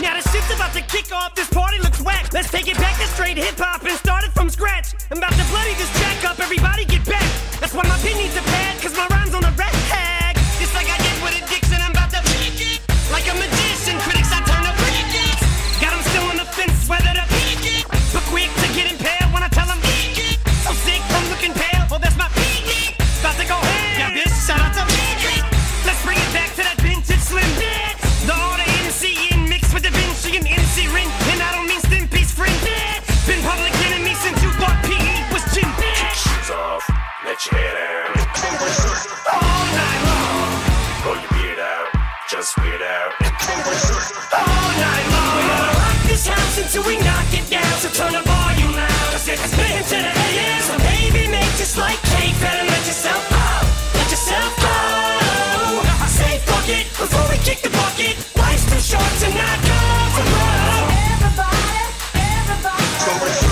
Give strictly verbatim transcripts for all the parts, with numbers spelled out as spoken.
Now the shit's about to kick off, this party looks whack. Let's take it back to straight hip-hop and start it from scratch. I'm about to bloody this track up, everybody get back. That's why my pin needs a pad, cause my rhyme's on a red tag. Just like I did with addiction, I'm about to peak it. Like a magician, critics I turn up peak it. Got them still on the fence, whether to peak it. But quick to get impaled when I tell them peak it. So sick, I'm looking pale, well that's my peak it. About to go ham, yeah bitch, shout out to peak it. Let's bring it back to that vintage slim bitch. The order M C in mixed with Da Vinci and M C Rin. And I don't mean Stimpy's friend bitch. Been public enemy since you thought P E was gym bitch. Kick shoes off, let your hair down. All night long. Pull your beard out, just weird out. All night long. We're gonna rock this house until we knock it down. So turn the volume loud. Cause it's spin to the A M. So baby, make just like cake. Better let yourself go. Let yourself go. I say fuck it before we kick the bucket. Life's too short to not go for broke. Everybody, everybody.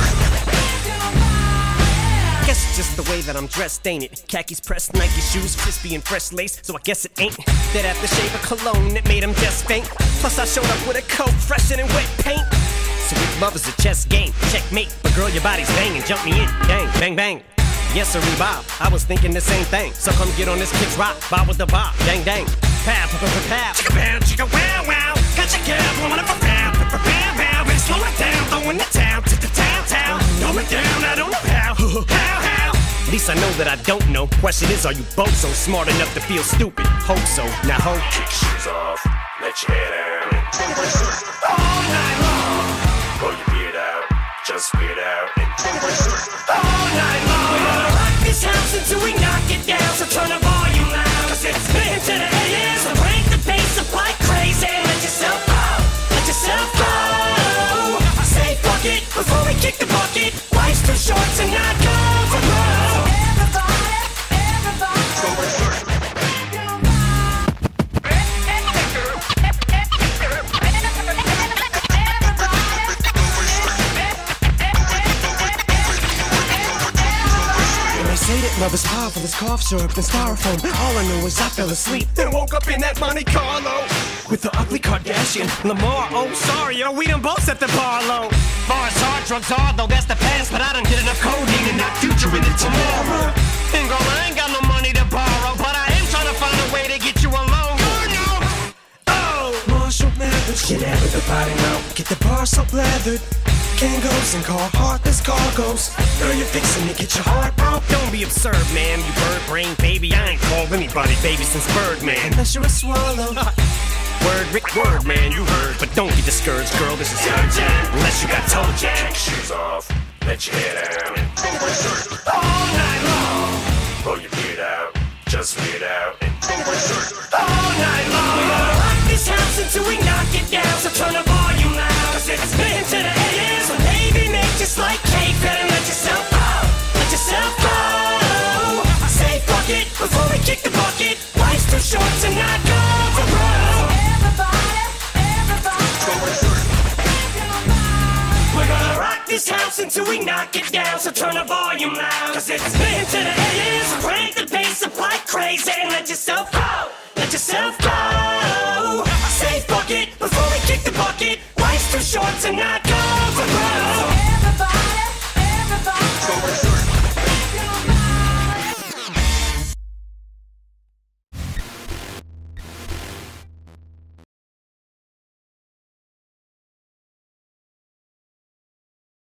Guess it's just the way that I'm dressed, ain't it? Khakis pressed, Nike shoes, crispy and fresh lace. So I guess it ain't that aftershave of cologne that made him just faint. Plus I showed up with a coat fresher than wet paint. So if love is a chess game, checkmate. But girl, your body's banging, jump me in, bang, bang, bang. Yes, sir, Bob. I was thinking the same thing. So come get on this kick's rock, bob with the bob, dang, dang. Pow, pow, pow, pow. Chicka pow, chicka wow, wow. Got your girl blowing up a pow, pow, pow, pow, pow. Better slow it down, throwing the town to the town, town. Throw it down, I don't know how, how, how. At least I know that I don't know. Question is, are you both so smart enough to feel stupid? Hope so. Now hope. Kick shoes off, let your hair down. All night long. Pull your beard out, just weird out. All night long. We're gonna rock this house until we knock it down. So turn the volume loud. Cause it's spin to the A M. So crank the bass up like crazy. Let yourself go. Let yourself go. I say fuck it before we kick the bucket. Life's too short to not go for broke. Everybody, everybody. Say that love is powerful as cough syrup and styrofoam. All I know is I fell asleep and woke up in that Monte Carlo with the ugly Kardashian Lamar. Oh, sorry, yo, we done both set the bar low. Far as hard drugs are, though that's the past. But I done did enough codeine and not future in it tomorrow. And girl, I ain't got no money to borrow, but I am trying to find a way to get you alone. Oh, Marshall Mathers, get out of the body now. Get the bar so lathered. Kangos and call heartless cargoes. Girl, you're fixing to get your heart broke. Don't be absurd, man, you bird brain baby. I ain't called anybody baby since Birdman. Unless you're a swallow. Word, Rick, word, man, you heard. But don't get discouraged, girl, this is urgent. Unless you got toe jam. Kick shoes off, let your hair down. All night long. Pull your beard out, just weird out. All night long. We're gonna rock this house until we knock it down. So turn the volume loud. Cause it's spin to the A M. So baby, make just like cake. Better let yourself go. Let yourself go. I say fuck it before we kick the bucket. Life's too short to not go for broke. Everybody, everybody. We're gonna rock this house until we knock it down. So turn the volume loud. Cause it's spin to the A M. So crank the bass up like crazy. And let yourself go. Let yourself go. I say fuck it before we kick the bucket. Life's too short to not